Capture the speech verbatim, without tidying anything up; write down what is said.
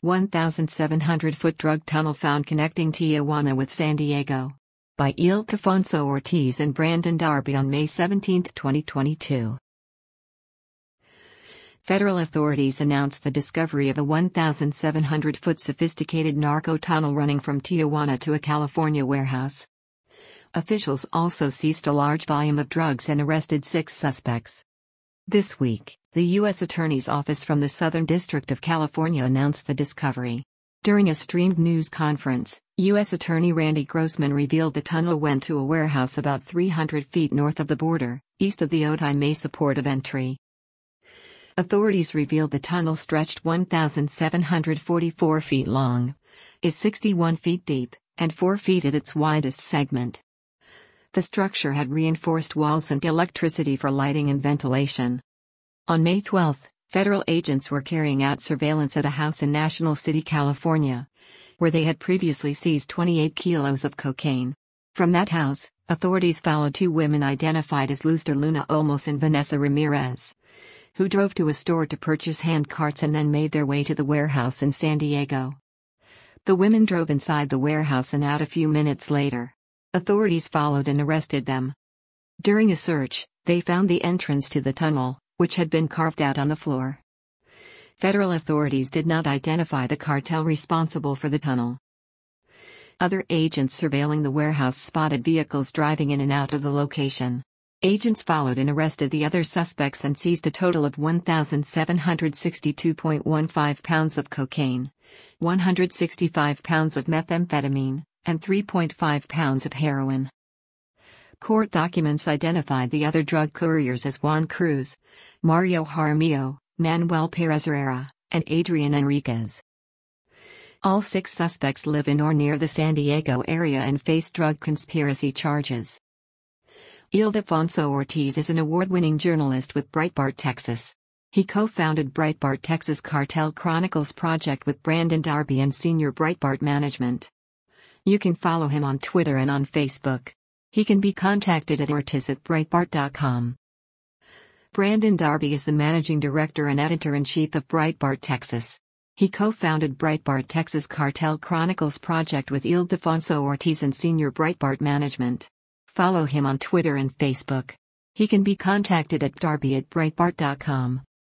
seventeen hundred foot drug tunnel found connecting Tijuana with San Diego. By Ildefonso Ortiz and Brandon Darby on May seventeenth, twenty twenty-two. Federal authorities announced the discovery of a seventeen hundred foot sophisticated narco tunnel running from Tijuana to a California warehouse. Officials also seized a large volume of drugs and arrested six suspects. This week, the U S Attorney's Office from the Southern District of California announced the discovery. During a streamed news conference, U S Attorney Randy Grossman revealed the tunnel went to a warehouse about three hundred feet north of the border, east of the Otay Mesa port of entry. Authorities revealed the tunnel stretched seventeen hundred forty-four feet long, is sixty-one feet deep, and four feet at its widest segment. The structure had reinforced walls and electricity for lighting and ventilation. On May twelfth, federal agents were carrying out surveillance at a house in National City, California, where they had previously seized twenty-eight kilos of cocaine. From that house, authorities followed two women identified as Luz de Luna Olmos and Vanessa Ramirez, who drove to a store to purchase hand carts and then made their way to the warehouse in San Diego. The women drove inside the warehouse and out a few minutes later. Authorities followed and arrested them. During a search, they found the entrance to the tunnel, which had been carved out on the floor. Federal authorities did not identify the cartel responsible for the tunnel. Other agents surveilling the warehouse spotted vehicles driving in and out of the location. Agents followed and arrested the other suspects and seized a total of seventeen hundred sixty-two point one five pounds of cocaine, one hundred sixty-five pounds of methamphetamine, and three point five pounds of heroin. Court documents identified the other drug couriers as Juan Cruz, Mario Jaramillo, Manuel Perez Herrera, and Adrian Enriquez. All six suspects live in or near the San Diego area and face drug conspiracy charges. Ildefonso Ortiz is an award-winning journalist with Breitbart Texas. He co-founded Breitbart Texas Cartel Chronicles project with Brandon Darby and senior Breitbart management. You can follow him on Twitter and on Facebook. He can be contacted at ortiz at breitbart dot com. Brandon Darby is the managing director and editor-in-chief of Breitbart Texas. He co-founded Breitbart Texas Cartel Chronicles project with Ildefonso Ortiz and senior Breitbart management. Follow him on Twitter and Facebook. He can be contacted at darby at breitbart dot com.